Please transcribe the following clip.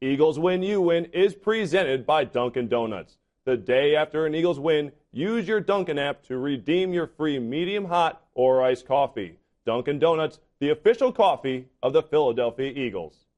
Eagles Win, You Win is presented by Dunkin' Donuts. The day after an Eagles win, use your Dunkin' app to redeem your free medium hot or iced coffee. Dunkin' Donuts, the official coffee of the Philadelphia Eagles.